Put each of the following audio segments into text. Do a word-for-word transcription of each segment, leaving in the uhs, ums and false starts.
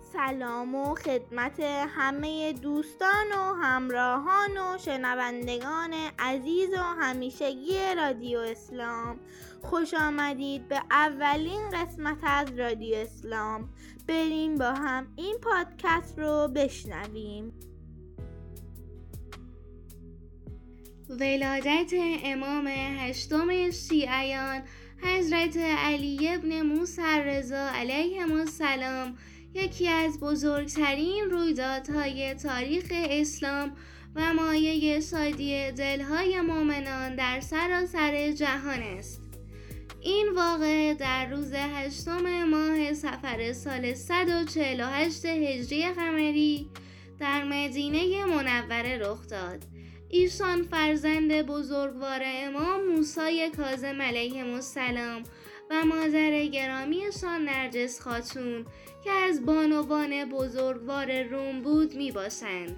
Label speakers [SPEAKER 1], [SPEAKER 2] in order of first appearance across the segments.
[SPEAKER 1] سلام و خدمت همه دوستان و همراهان و شنوندگان عزیز و همیشگی رادیو اسلام. خوش آمدید به اولین قسمت از رادیو اسلام. بریم با هم این پادکست رو بشنویم.
[SPEAKER 2] ولادت امام هشتم شیعیان حضرت علی ابن موسی رضا علیهم السلام یکی از بزرگترین رویدادهای تاریخ اسلام و مایه شادی دلهای مؤمنان در سراسر جهان است. این واقعه در روز هشتم ماه صفر سال صد و چهل و هشت هجری قمری در مدینه منوره رخ داد. ایشان فرزند بزرگوار امام موسی کاظم علیه السلام و مادر گرامیشان نرجس خاتون که از بانوان بزرگوار روم بود می باشند.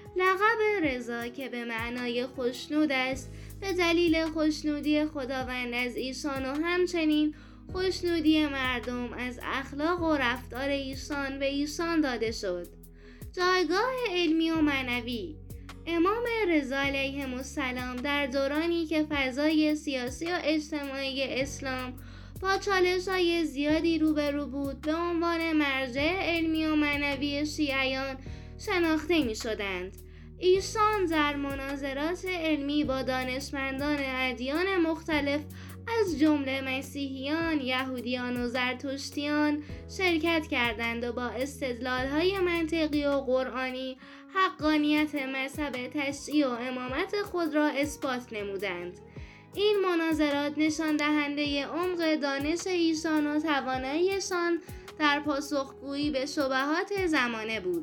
[SPEAKER 2] لقب رضا که به معنای خوشنود است به دلیل خوشنودی خداوند از ایشان و همچنین خوشنودی مردم از اخلاق و رفتار ایشان به ایشان داده شد. جایگاه علمی و معنوی امام رضا علیه السلام در دورانی که فضای سیاسی و اجتماعی اسلام با چالش‌های زیادی روبرو بود به عنوان مرجع علمی و معنوی شیعیان شناخته می‌شدند. ایشان در مناظرات علمی با دانشمندان ادیان مختلف از جمله مسیحیان، یهودیان و زرتشتیان شرکت کردند و با استدلال‌های منطقی و قرآنی حقانیت مذهب تشییع و امامت خود را اثبات نمودند. این مناظرات نشان دهنده عمق دانش ایشان و تواناییشان در پاسخگویی به شبهات زمانه بود.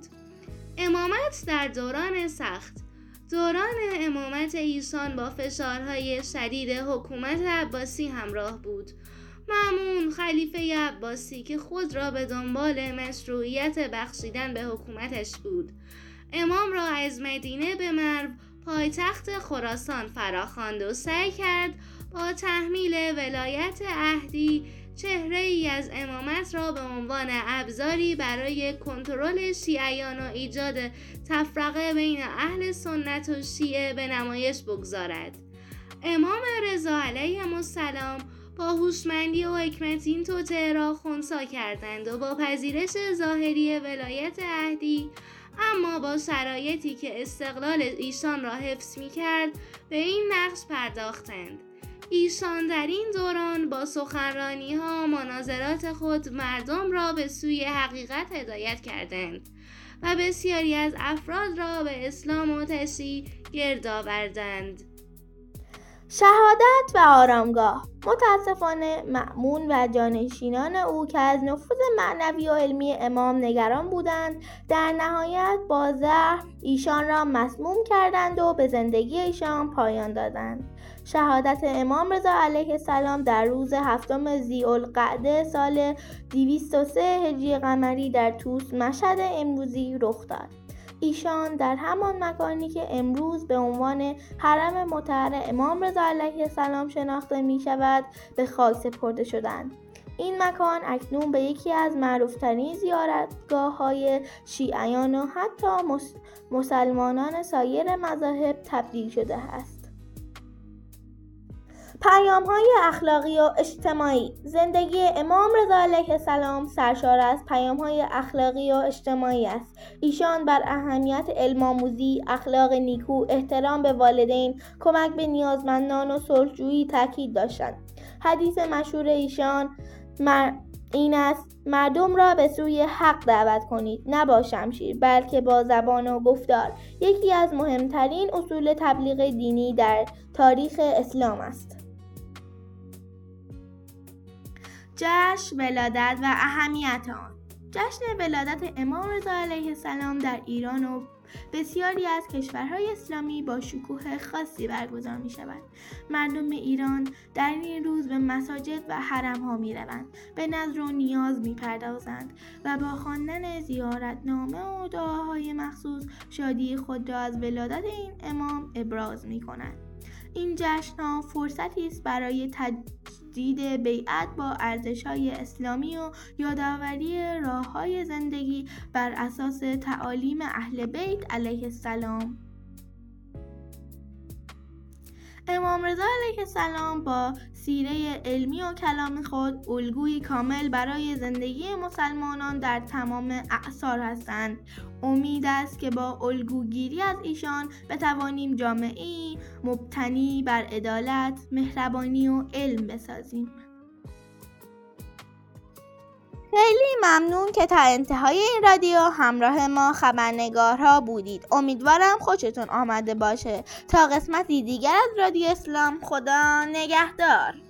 [SPEAKER 2] امامت در دوران سخت دوران امامت ایشان با فشارهای شدید حکومت عباسی همراه بود. مأمون خلیفه عباسی که خود را به دنبال مشروعیت بخشیدن به حکومتش بود، امام را از مدینه به مرو پایتخت خراسان فراخواند و سعی کرد با تحمیل ولایت عهدی چهره ای از امامت را به عنوان ابزاری برای کنترل شیعیان و ایجاد تفرقه بین اهل سنت و شیعه به نمایش بگذارد. امام رضا علیه السلام با هوشمندی و حکمت این توطئه را خنثی کردند و با پذیرش ظاهری ولایت عهدی اما با شرایطی که استقلال ایشان را حفظ می کرد به این نقش پرداختند. ایشان در این دوران با سخنرانی ها و مناظرات خود مردم را به سوی حقیقت هدایت کردند و بسیاری از افراد را به اسلام و تشییع گرد آوردند.
[SPEAKER 1] شهادت و آرامگاه. متاسفانه مأمون و جانشینان او که از نفوذ معنوی و علمی امام نگران بودند در نهایت با زهر ایشان را مسموم کردند و به زندگی ایشان پایان دادند. شهادت امام رضا علیه السلام در روز هفتم ذی‌القعده سال دویست و سه هجری قمری در طوس مشهد امروزی رخ داد. ایشان در همان مکانی که امروز به عنوان حرم مطهر امام رضا علیه السلام شناخته می شود به خاک سپرده شدند. این مکان اکنون به یکی از معروفترین زیارتگاه های شیعیان و حتی مسلمانان سایر مذاهب تبدیل شده است. پیام‌های اخلاقی و اجتماعی. زندگی امام رضا علیه السلام سرشار از پیام‌های اخلاقی و اجتماعی است. ایشان بر اهمیت علم آموزی، اخلاق نیکو، احترام به والدین، کمک به نیازمندان و صلح‌جویی تاکید داشتند. حدیث مشهور ایشان مر... این است: مردم را به سوی حق دعوت کنید، نه با شمشیر بلکه با زبان و گفتار. یکی از مهمترین اصول تبلیغ دینی در تاریخ اسلام است. جشن ولادت و اهمیت آن. جشن ولادت امام رضا علیه السلام در ایران و بسیاری از کشورهای اسلامی با شکوه خاصی برگزار می شود. مردم ایران در این روز به مساجد و حرم‌ها می روند، به نذر و نیاز می پردازند و با خواندن زیارتنامه و دعاهای مخصوص شادی خود را از ولادت این امام ابراز می کنند. این جشن‌ها فرصتی است برای تجدید بیعت با ارزش‌های اسلامی و یادآوری راه‌های زندگی بر اساس تعالیم اهل بیت علیه السلام. امام رضا علیه السلام با سیره علمی و کلام خود الگویی کامل برای زندگی مسلمانان در تمام اعصار هستند. امید است که با الگوگیری از ایشان بتوانیم جامعه‌ای مبتنی بر عدالت، مهربانی و علم بسازیم. خیلی ممنون که تا انتهای این رادیو همراه ما خبرنگارها بودید. امیدوارم خوشتون آمده باشه. تا قسمتی دیگر از رادیو اسلام، خدا نگهدار.